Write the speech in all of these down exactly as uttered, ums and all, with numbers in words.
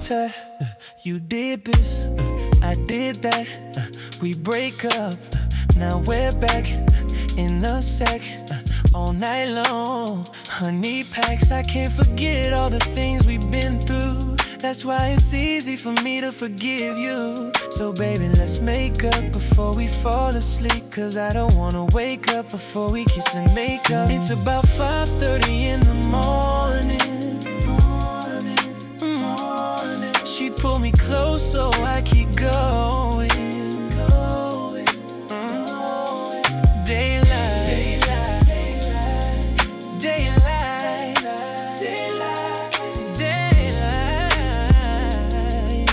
that, uh, you did this, uh, I did that, uh, we break up, uh, now we're back uh, in a sec, uh, all night long. Honey packs, I can't forget all the things we've been through. That's why it's easy for me to forgive you. So baby, let's make up before we fall asleep, cause I don't wanna wake up before we kiss and make up. It's about five thirty in the morning, morning, morning. She'd pull me close so I keep going, going, mm. Daylight, daylight, daylight, daylight, daylight, daylight.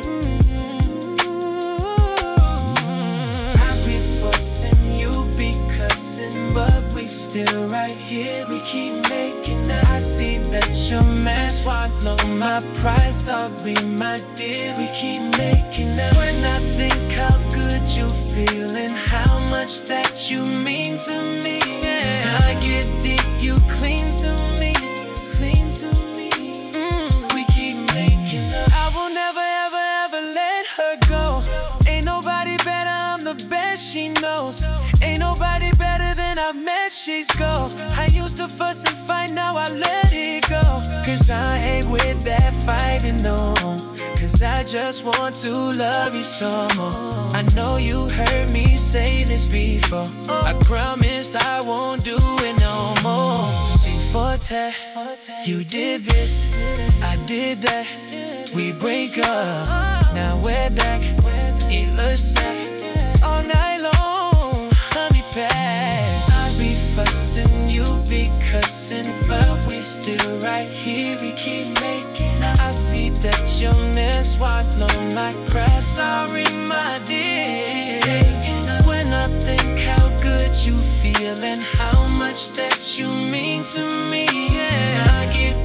I be fussing, you be cussing, but we still right here. We keep making up. I see that your man swallow my pride. Sorry, my dear, we keep making up. When I think how good you feel and how much that you mean to me, yeah. I get deep, you clean to me, clean to me. Mm, we keep making up. I will never, ever, ever let her go. Ain't nobody better, I'm the best she knows. Ain't nobody better than I've met, she's go. I used to fuss and fight, now I let it go. Cause I ain't with that fighting, no. Cause I just want to love you some more. I know you heard me say this before. I promise I won't do it no more. See for tat, you did this, I did that. We break up, now we're back. It looks like all night long. Honey packs, I be fussing, you be cussing, but we still right here. We keep making up. I see that your man swallow my pride. Sorry, my dear. When I think how good you feel and how much that you mean to me, yeah. I get